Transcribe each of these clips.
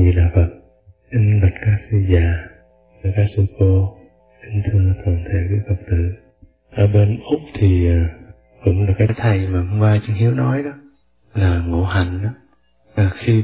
Di Đà Phật. Kính bạch các sư già và các sư cô, kính thưa toàn thể quý Phật tử. Ở bên Úc thì cũng là cái thầy mà hôm qua Chân Hiếu nói đó, là ngộ hành đó. Khi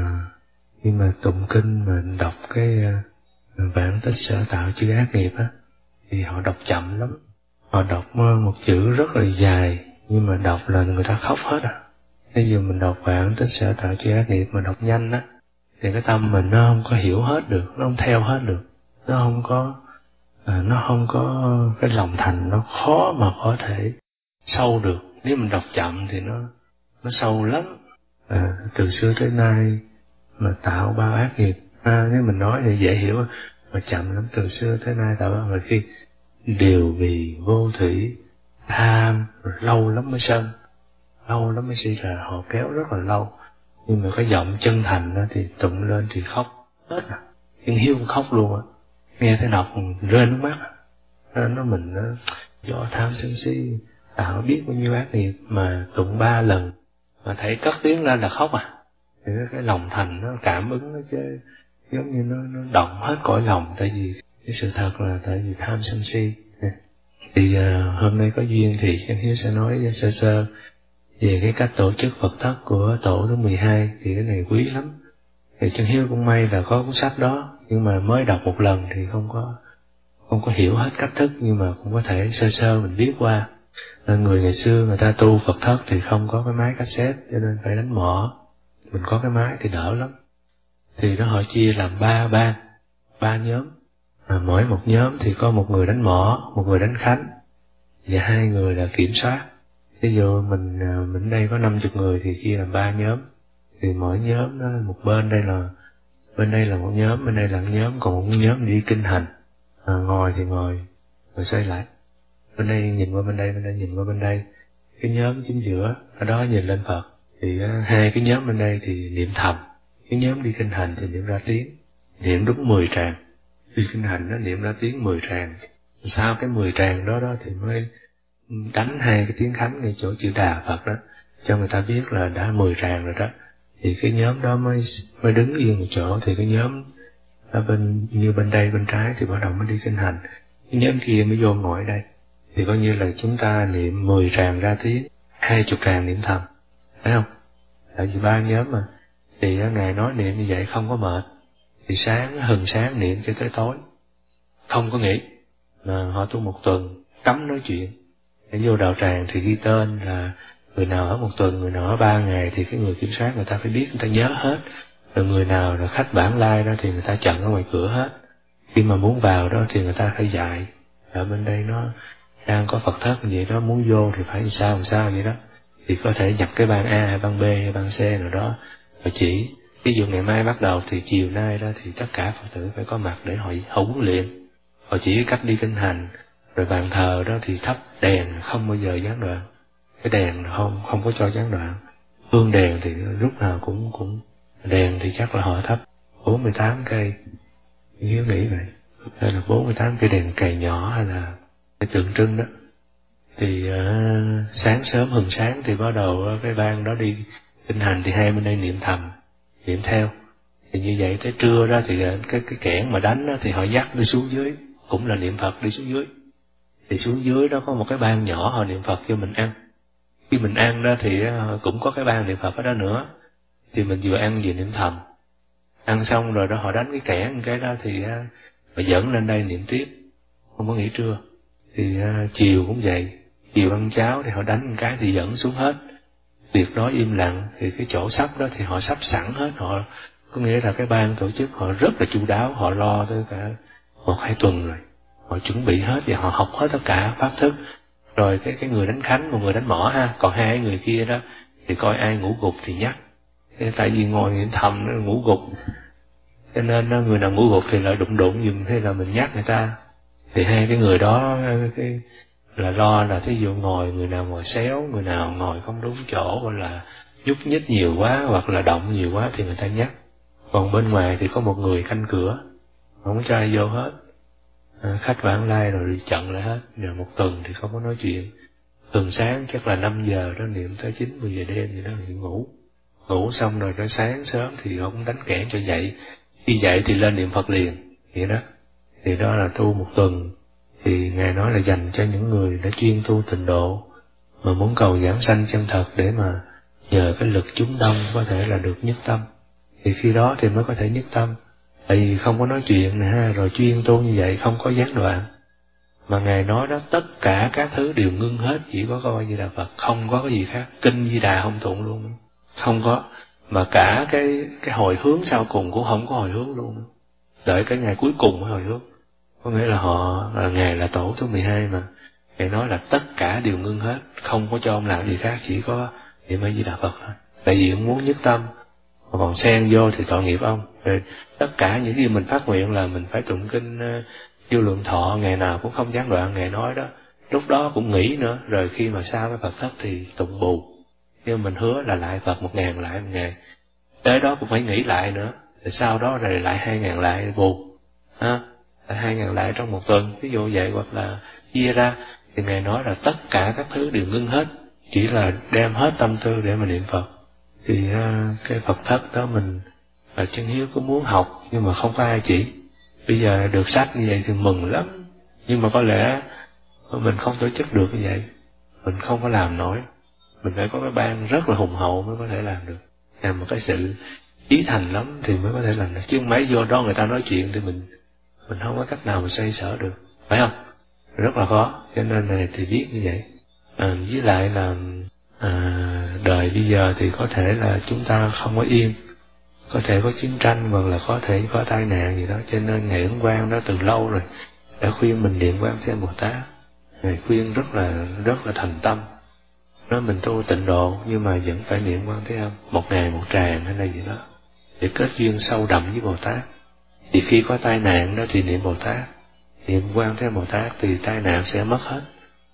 mà tụng kinh mà đọc cái vạn tích sở tạo chư ác nghiệp á, thì họ đọc chậm lắm. Họ đọc một chữ rất là dài, nhưng mà đọc là người ta khóc hết à. Bây giờ mình đọc vạn tích sở tạo chư ác nghiệp mà đọc nhanh á, thì cái tâm mình nó không có hiểu hết được, nó không theo hết được, nó không có cái lòng thành, nó khó mà có thể sâu được. Nếu mình đọc chậm thì nó sâu lắm. Từ xưa tới nay mà tạo bao ác nghiệp, nếu mình nói thì dễ hiểu, mà chậm lắm. Từ xưa tới nay tạo bao, rồi khi đều vì vô thủy tham, rồi lâu lắm mới sân, lâu lắm mới si, là họ kéo rất là lâu. Nhưng mà cái giọng chân thành đó thì tụng lên thì khóc hết à. Chân Hiếu cũng khóc luôn á, nghe thấy đọc rơi nước mắt. Nó mình do tham sân si tạo biết bao nhiêu ác nghiệp, mà tụng 3 lần mà thấy cất tiếng ra là khóc à. Thì cái lòng thành nó cảm ứng, nó chứ giống như nó động hết cõi lòng. Tại vì cái sự thật là tại vì tham sân si. Thì hôm nay có duyên thì Chân Hiếu sẽ nói sơ sơ về cái cách tổ chức Phật thất của tổ thứ 12. Thì cái này quý lắm. Thì Chân Hiếu cũng may là có cuốn sách đó, nhưng mà mới đọc một lần thì không có hiểu hết cách thức, nhưng mà cũng có thể sơ sơ mình biết qua. Người ngày xưa người ta tu Phật thất thì không có cái máy cassette, cho nên phải đánh mõ. Mình có cái máy thì đỡ lắm. Thì nó họ chia làm ba nhóm. Mỗi một nhóm thì có một người đánh mõ, một người đánh khánh, và 2 người là kiểm soát. Ví dụ mình đây có 50 người thì chia làm 3 nhóm. Thì mỗi nhóm đó, một bên đây là một nhóm, bên đây là một nhóm, còn một nhóm đi kinh hành. Ngồi thì ngồi xoay lại. Bên đây nhìn qua bên đây nhìn qua bên đây. Cái nhóm chính giữa ở đó nhìn lên Phật. Thì 2 cái nhóm bên đây thì niệm thầm. Cái nhóm đi kinh hành thì niệm ra tiếng, niệm đúng 10 tràng. Đi kinh hành nó niệm ra tiếng 10 tràng. Sau cái 10 tràng đó thì mới đánh 2 cái tiếng khánh ngay chỗ chữ Đà Phật đó, cho người ta biết là đã 10 tràng rồi đó. Thì cái nhóm đó mới đứng yên một chỗ. Thì cái nhóm ở bên đây bên trái thì bắt đầu mới đi kinh hành. Cái nhóm kia mới vô ngồi đây. Thì coi như là chúng ta niệm 10 tràng ra tiếng, 20 tràng niệm thầm, phải không? Tại vì 3 nhóm mà. Thì Ngài nói niệm như vậy không có mệt. Thì hừng sáng niệm cho tới tối, không có nghỉ. Mà họ tu 1 tuần, cấm nói chuyện. Để vô đạo tràng thì ghi tên là người nào ở 1 tuần, người nào ở 3 ngày, thì cái người kiểm soát người ta phải biết, người ta nhớ hết. Rồi người nào là khách vãng lai đó thì người ta chặn ở ngoài cửa hết. Khi mà muốn vào đó thì người ta phải dạy. Ở bên đây nó đang có Phật thất vậy đó, muốn vô thì phải làm sao vậy đó. Thì có thể nhập cái ban A, ban B, ban C nào đó, và chỉ. Ví dụ ngày mai bắt đầu thì chiều nay đó thì tất cả Phật tử phải có mặt để họ huấn luyện. Họ chỉ cách đi kinh hành. Rồi bàn thờ đó thì thắp đèn không bao giờ gián đoạn. Cái đèn không có cho gián đoạn. Hương đèn thì lúc nào cũng đèn thì chắc là họ thắp 48 cây. Hiếu nghĩ vậy. Hay là 48 cây đèn cày nhỏ, hay là cái tượng trưng đó. Thì sáng sớm hừng sáng thì bắt đầu cái ban đó đi kinh hành, thì 2 bên đây niệm thầm, niệm theo. Thì như vậy tới trưa đó thì cái kẻng mà đánh đó thì họ dắt đi xuống dưới, cũng là niệm Phật đi xuống dưới. Thì xuống dưới đó có một cái ban nhỏ họ niệm Phật cho mình ăn. Khi mình ăn đó thì cũng có cái ban niệm Phật ở đó nữa. Thì mình vừa ăn vừa niệm thầm. Ăn xong rồi đó họ đánh cái kẻng cái đó thì họ dẫn lên đây niệm tiếp, không có nghỉ trưa. Thì chiều cũng vậy, chiều ăn cháo thì họ đánh một cái thì dẫn xuống hết. Tuyệt đối im lặng. Thì cái chỗ sắp đó thì họ sắp sẵn hết. Họ có nghĩa là cái ban tổ chức họ rất là chu đáo, họ lo tới cả 1-2 tuần rồi. Họ chuẩn bị hết và họ học hết tất cả pháp thức. Rồi cái người đánh khánh, một người đánh mõ ha, còn 2 người kia đó thì coi ai ngủ gục thì nhắc. Tại vì ngồi niệm thầm nó ngủ gục, cho nên người nào ngủ gục thì lại đụng giùm, hay là mình nhắc người ta. Thì 2 cái người đó là lo là thí dụ ngồi, người nào ngồi xéo, người nào ngồi không đúng chỗ, hoặc là nhúc nhích nhiều quá, hoặc là động nhiều quá thì người ta nhắc. Còn bên ngoài thì có một người canh cửa, không cho ai vô hết. Khách vãng lai rồi đi chặn lại hết. Rồi 1 tuần thì không có nói chuyện. Thường sáng chắc là 5 giờ đó niệm tới 9-10 giờ đêm vậy đó thì ngủ ngủ xong rồi tới sáng sớm thì ông đánh kẽn cho dậy, khi dậy thì lên niệm Phật liền, vậy đó. Thì đó là tu một tuần, thì Ngài nói là dành cho những người đã chuyên tu tịnh độ, mà muốn cầu giảng sanh chân thật để mà nhờ cái lực chúng đông có thể là được nhất tâm. Thì khi đó thì mới có thể nhất tâm, tại vì không có nói chuyện nè ha, rồi chuyên tu như vậy không có gián đoạn. Mà Ngài nói đó, tất cả các thứ đều ngưng hết, chỉ có coi Di Đà Phật, không có cái gì khác. Kinh Di Đà không tụng luôn, không có. Mà cả cái hồi hướng sau cùng cũng không có hồi hướng luôn, đợi cái ngày cuối cùng mới hồi hướng. Có nghĩa là Ngài là tổ thứ 12 mà. Ngài nói là tất cả đều ngưng hết, không có cho ông làm gì khác, chỉ có niệm A Di Đà Phật thôi. Tại vì ông muốn nhất tâm, còn xen vô thì tội nghiệp ông. Rồi tất cả những gì mình phát nguyện là mình phải tụng kinh Vô Lượng Thọ ngày nào cũng không gián đoạn. Ngài nói đó, lúc đó cũng nghỉ nữa, rồi khi mà sau cái Phật thất thì tụng bù. Nhưng mình hứa là lại Phật 1000 lại một ngày, tới đó cũng phải nghỉ lại nữa, rồi sau đó rồi lại 2000 lại bù, ha, 2000 lại trong một tuần, ví dụ vậy. Hoặc là chia ra, thì Ngài nói là tất cả các thứ đều ngưng hết, chỉ là đem hết tâm tư để mà niệm Phật. Thì cái Phật thất đó mình Chân Hiếu có muốn học nhưng mà không có ai chỉ. Bây giờ được sách như vậy thì mừng lắm, nhưng mà có lẽ mình không tổ chức được như vậy, mình không có làm nổi. Mình phải có cái ban rất là hùng hậu mới có thể làm được, làm một cái sự chí thành lắm thì mới có thể làm được. Chứ không mấy vô đó người ta nói chuyện thì mình không có cách nào mà xoay sở được, phải không? Rất là khó. Cho nên này thì biết như vậy. Với lại là đời bây giờ thì có thể là chúng ta không có yên, có thể có chiến tranh hoặc là có thể có tai nạn gì đó. Cho nên Ngài Ấn Quang đó từ lâu rồi đã khuyên mình niệm Quán Thế Bồ Tát. Ngài khuyên rất là thành tâm, nói mình tu tịnh độ nhưng mà vẫn phải niệm Quán Thế Âm 1 ngày 1 tràng hay là gì đó, để kết duyên sâu đậm với Bồ Tát. Thì khi có tai nạn đó thì niệm Bồ Tát, niệm Quán Thế Bồ Tát thì tai nạn sẽ mất hết.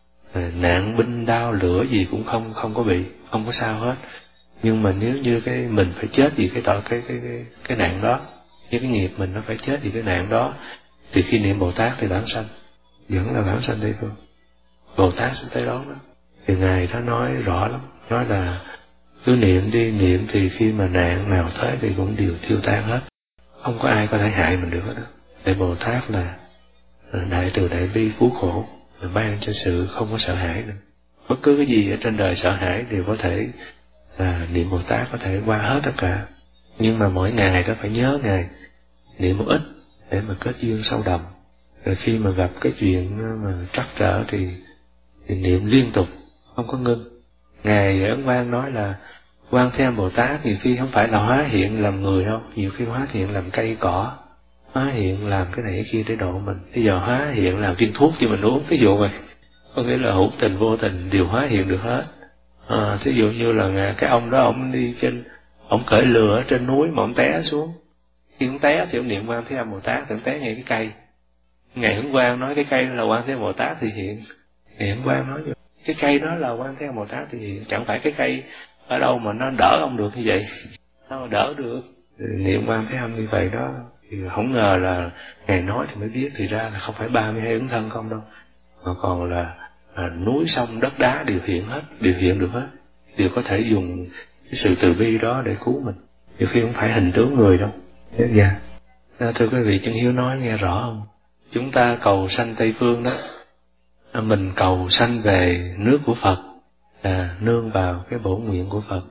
Nạn binh đao lửa gì cũng không có bị, không có sao hết. Nhưng mà nếu như mình phải chết vì cái nạn đó, như cái nghiệp mình nó phải chết vì cái nạn đó, thì khi niệm Bồ Tát thì vãng sanh, vẫn là vãng sanh Tây Phương, Bồ Tát sẽ tới đón đó. Thì Ngài đó nói rõ lắm, nói là cứ niệm đi, niệm thì khi mà nạn nào tới thì cũng đều tiêu tan hết, không có ai có thể hại mình được hết đó. Để Bồ Tát là đại từ đại bi cứu khổ, là ban cho sự không có sợ hãi nữa. Bất cứ cái gì ở trên đời sợ hãi đều có thể niệm Bồ Tát có thể qua hết tất cả. Nhưng mà mỗi ngày đó phải nhớ Ngài, niệm một ít để mà kết duyên sâu đậm. Rồi khi mà gặp cái chuyện mà trắc trở thì niệm liên tục, không có ngưng. Ngài Ấn Quang nói là Quan Thế Âm Bồ Tát nhiều khi không phải là hóa hiện làm người đâu, nhiều khi hóa hiện làm cây cỏ, hóa hiện làm cái này cái kia để độ mình. Bây giờ hóa hiện làm viên thuốc cho mình uống, ví dụ vậy. Có nghĩa là hữu tình vô tình đều hóa hiện được hết. Thí dụ như là cái ông đó, ông đi ông cởi lừa ở trên núi mà ông té xuống. Khi ông té thì ông niệm Quan Thế Âm Bồ Tát thì ông té ngay cái cây. Ngài Ấn Quang nói cái cây là Quan Thế Âm Bồ Tát thì hiện. Ngài Ấn Quang nói cái cây đó là Quan Thế Âm Bồ Tát thì hiện. Chẳng phải cái cây ở đâu mà nó đỡ ông được như vậy, sao mà đỡ được. Niệm Quan Thế Âm như vậy đó, thì không ngờ là Ngài nói thì mới biết, thì ra là không phải 32 ứng thân không đâu, mà còn là núi sông đất đá đều hiện hết, đều hiện được hết, đều có thể dùng cái sự từ bi đó để cứu mình. Nhiều khi không phải hình tướng người đâu. Thế dạ. Thưa quý vị, Chân Hiếu nói nghe rõ không? Chúng ta cầu sanh Tây Phương đó, mình cầu sanh về nước của Phật, nương vào cái bổn nguyện của Phật,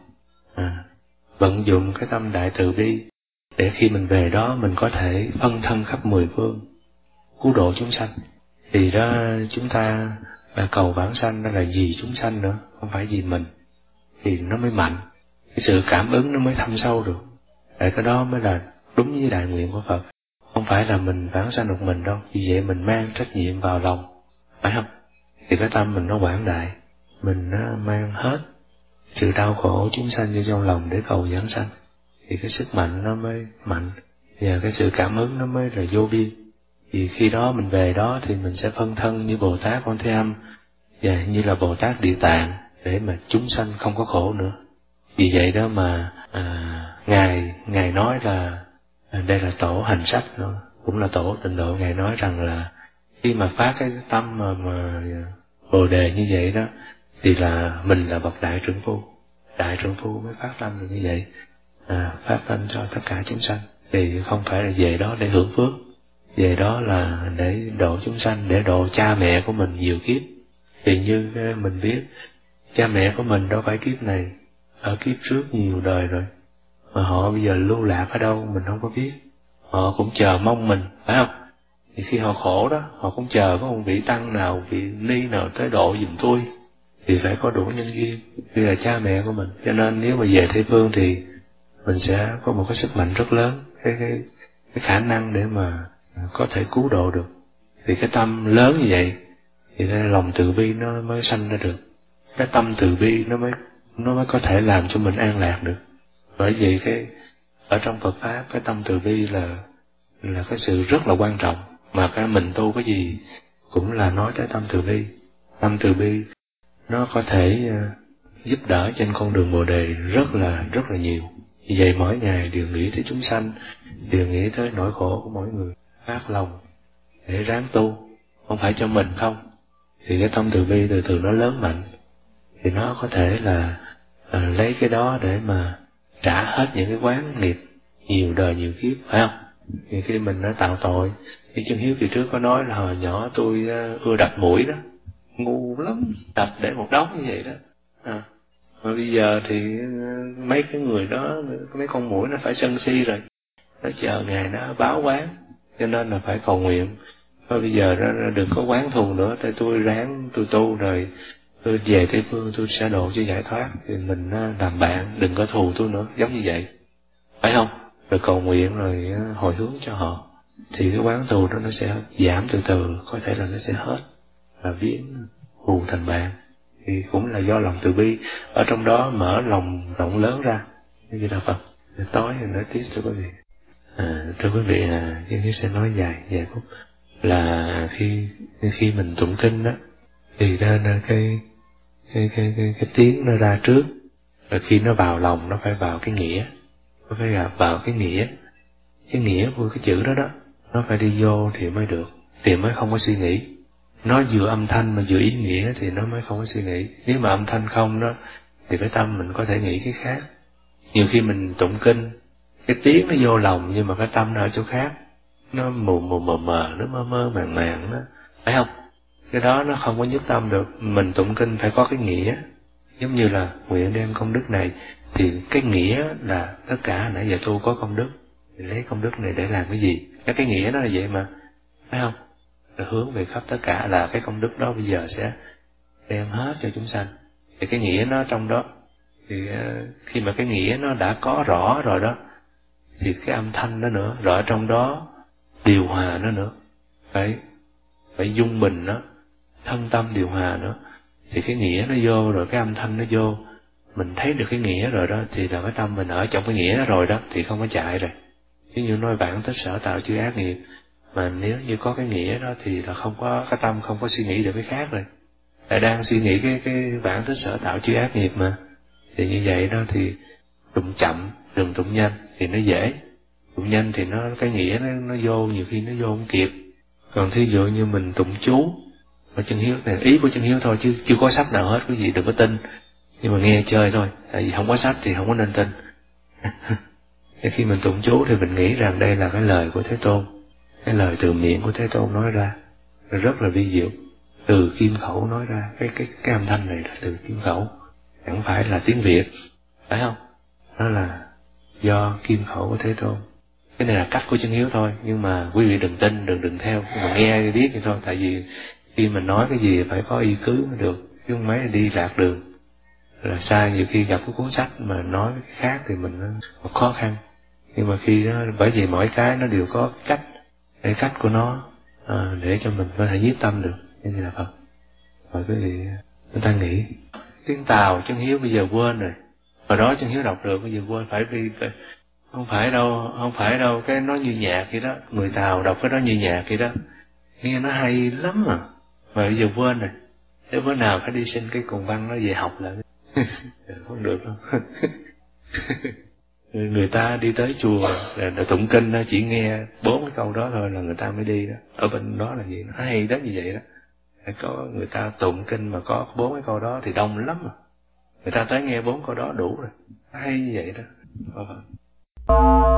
vận dụng cái tâm đại từ bi để khi mình về đó mình có thể phân thân khắp 10 phương cứu độ chúng sanh. Thì đó chúng ta cầu vãng sanh đó là vì chúng sanh nữa, không phải vì mình, thì nó mới mạnh, cái sự cảm ứng nó mới thâm sâu được. Để cái đó mới là đúng với đại nguyện của Phật. Không phải là mình vãng sanh một mình đâu, vì vậy mình mang trách nhiệm vào lòng, phải không? Thì cái tâm mình nó quảng đại, mình nó mang hết sự đau khổ chúng sanh vô trong lòng để cầu giảng sanh, thì cái sức mạnh nó mới mạnh, và cái sự cảm ứng nó mới là vô biên. Thì khi đó mình về đó thì mình sẽ phân thân như Bồ Tát Quan Thế Âm và như là Bồ Tát Địa Tạng để mà chúng sanh không có khổ nữa. Vì vậy đó mà Ngài nói là đây là tổ hành sách, cũng là tổ tịnh độ. Ngài nói rằng là khi mà phát cái tâm mà Bồ đề như vậy đó, thì là mình là bậc đại trưởng phu, đại trượng phu mới phát tâm được như vậy, phát tâm cho tất cả chúng sanh, thì không phải là về đó để hưởng phước, về đó là để độ chúng sanh, để độ cha mẹ của mình nhiều kiếp. Thì như mình biết, cha mẹ của mình đâu phải kiếp này, ở kiếp trước nhiều đời rồi, mà họ bây giờ lưu lạc ở đâu mình không có biết. Họ cũng chờ mong mình, phải không? Thì khi họ khổ đó, họ cũng chờ có một vị tăng nào, vị ni nào tới độ giùm tôi, thì phải có đủ nhân duyên, vì là cha mẹ của mình. Cho nên nếu mà về Tây Phương thì mình sẽ có một cái sức mạnh rất lớn, cái khả năng để mà có thể cứu độ được. Thì cái tâm lớn như vậy thì lòng từ bi nó mới sanh ra được. Cái tâm từ bi nó mới có thể làm cho mình an lạc được. Bởi vì ở trong Phật pháp, cái tâm từ bi là cái sự rất là quan trọng, mà cái mình tu cái gì cũng là nói tới tâm từ bi. Tâm từ bi nó có thể giúp đỡ trên con đường Bồ đề rất là nhiều. Vì vậy mỗi ngày đều nghĩ tới chúng sanh, đều nghĩ tới nỗi khổ của mỗi người, phát lòng để ráng tu, không phải cho mình không. Thì cái tâm từ bi từ từ nó lớn mạnh, thì nó có thể là lấy cái đó để mà trả hết những cái quán nghiệp nhiều đời nhiều kiếp, phải không? Thì khi mình đã tạo tội, như Chân Hiếu kỳ trước có nói là hồi nhỏ tôi ưa đập mũi đó, ngu lắm, đập để một đống như vậy đó. Mà bây giờ thì mấy cái người đó, mấy con muỗi nó phải sân si rồi, nó chờ ngày nó báo quán, cho nên là phải cầu nguyện. Thôi bây giờ nó đừng có quán thù nữa, tại tôi ráng tôi tu rồi, tôi về Tây Phương tôi sẽ độ cho giải thoát, thì mình làm bạn, đừng có thù tôi nữa, giống như vậy, phải không? Rồi cầu nguyện rồi hồi hướng cho họ, thì cái quán thù đó nó sẽ giảm từ từ, có thể là nó sẽ hết, và biến thù thành bạn. Thì cũng là do lòng từ bi ở trong đó mở lòng rộng lớn ra, như vậy là Phật. Tối thì nói tiếp thưa quý vị. Thưa quý vị, Chân Hiếu sẽ nói vài phút là khi mình tụng kinh đó, thì nên cái tiếng nó ra trước, rồi khi nó vào lòng nó phải vào cái nghĩa, nó phải vào cái nghĩa của cái chữ đó đó, nó phải đi vô thì mới được, thì mới không có suy nghĩ. Nó vừa âm thanh mà vừa ý nghĩa thì nó mới không có suy nghĩ. Nếu mà âm thanh không đó thì cái tâm mình có thể nghĩ cái khác. Nhiều khi mình tụng kinh, cái tiếng nó vô lòng nhưng mà cái tâm nó ở chỗ khác, nó mù mờ, nó mơ màng đó, phải không? Cái đó nó không có nhất tâm được. Mình tụng kinh phải có cái nghĩa, giống như là nguyện đem công đức này, thì cái nghĩa là tất cả nãy giờ tu có công đức, thì lấy công đức này để làm cái gì? Cái nghĩa nó là vậy mà, phải không? Rồi hướng về khắp tất cả là cái công đức đó bây giờ sẽ đem hết cho chúng sanh. Thì cái nghĩa nó trong đó, thì khi mà cái nghĩa nó đã có rõ rồi đó, thì cái âm thanh đó nữa, rồi ở trong đó điều hòa nó nữa, phải dung bình nó, thân tâm điều hòa nữa, thì cái nghĩa nó vô rồi, cái âm thanh nó vô, mình thấy được cái nghĩa rồi đó, thì là cái tâm mình ở trong cái nghĩa đó rồi đó, thì không có chạy rồi. Ví như nói bản tích sở tạo chư ác nghiệp, mà nếu như có cái nghĩa đó thì là không có, cái tâm không có suy nghĩ được cái khác rồi, lại đang suy nghĩ cái bản tích sở tạo chư ác nghiệp mà. Thì như vậy đó thì tụng chậm, đừng tụng nhanh thì nó dễ. Tụng nhanh thì nó cái nghĩa nó vô, nhiều khi nó vô không kịp. Còn thí dụ như mình tụng chú, mà Chân Hiếu này ý của Chân Hiếu thôi, chứ chưa có sách nào hết, quý vị đừng có tin, nhưng mà nghe chơi thôi, tại vì không có sách thì không có nên tin. Khi mình tụng chú thì mình nghĩ rằng đây là cái lời của Thế Tôn, cái lời từ miệng của Thế Tôn nói ra, rất là vi diệu, từ kim khẩu nói ra, cái âm thanh này là từ kim khẩu, chẳng phải là tiếng Việt, phải không? Nó là do kim khẩu của Thế Tôn. Cái này là cách của Chân Hiếu thôi, nhưng mà quý vị đừng tin, đừng theo, nhưng mà nghe biết vậy thôi. Tại vì khi mình nói cái gì phải có y cứ mới được, chứ không mấy đi lạc đường là sai. Nhiều khi gặp cái cuốn sách mà nói cái khác thì mình nó khó khăn, nhưng mà khi đó, bởi vì mỗi cái nó đều có cách, cái cách của nó để cho mình có thể nhiếp tâm được, như là Phật. Rồi quý vị người ta nghĩ tiếng Tàu Chân Hiếu bây giờ quên rồi, hồi đó Chân Hiếu đọc được, bây giờ quên, phải không phải đâu, cái nó như nhạc vậy đó, người Tàu đọc cái đó như nhạc vậy đó, nghe nó hay lắm mà bây giờ quên rồi. Thế bữa nào phải đi xin cái cùng văn nó về học lại. Không được đâu. Người ta đi tới chùa là tụng kinh nó chỉ nghe 4 cái câu đó thôi là người ta mới đi đó. Ở bên đó là gì, nó hay đến như vậy đó. Có người ta tụng kinh mà có 4 cái câu đó thì đông lắm mà. Người ta tới nghe 4 câu đó đủ rồi, hay như vậy đó.